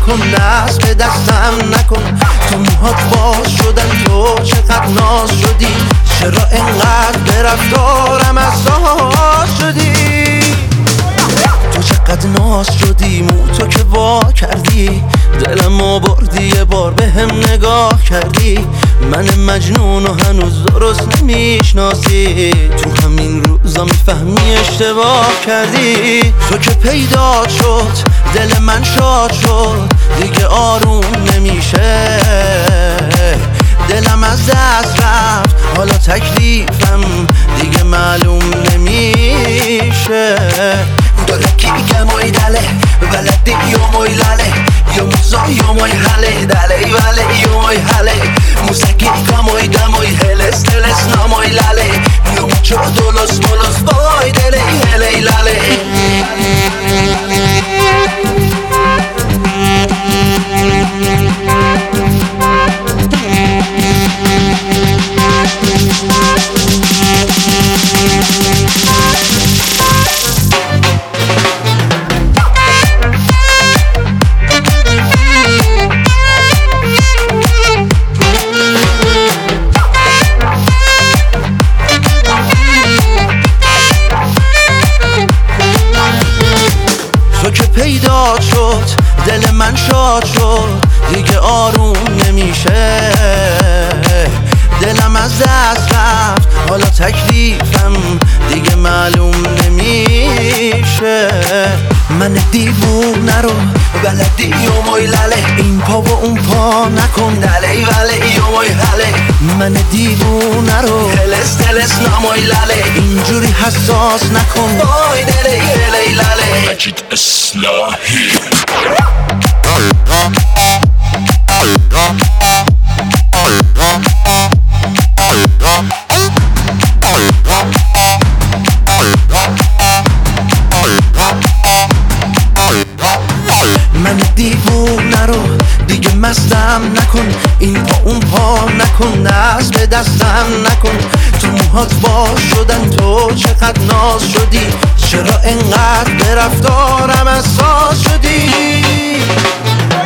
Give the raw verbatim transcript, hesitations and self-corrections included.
نکن، دست به دستم نکن. تو موهات باز شدن، تو چقدر ناز شدی، چرا انقدر به رفتارم اساس شدی؟ تو چقدر ناز شدی، مو تو که وا کردی، دلمو بردی، یه بار به هم نگاه کردی. من مجنون و هنوز درست نمیشناسی، تو همین روزا میفهمی اشتباه کردی. تو که پیدا شد دل من شاد شد، دیگه آروم نمیشه، دلم از دست رفت، حالا تکلیفم دیگه معلوم نمیشه. Dole che moi dale, valete io moi lale, io muso io moi hale, dale vale io moi hale, musaki moi da moi heles teles no moi lale, io mucho dolos molos boy dele hele lale. تو که پیدا شد دل من شاد شد، دیگه آروم نمیشه، دلم از دست رفت، حالا تکلیفم دیگه معلوم نمیشه. من دیوونه رو بلدی و موی لاله، این پا و اون پا نکن، دله وله و موی حله. من دیوونه رو هلس تلس ناموی لاله، اینجوری حساس نکن، بای دله هله لاله. مجید اصلاحی من دیوونه رو دیگه مستم نکن، این پا اون پا نکن، دست به دستم نکن. تو موهات باز شدن، تو چقدر ناز شدی، چرا انقدر به رفتارم اساس شدی؟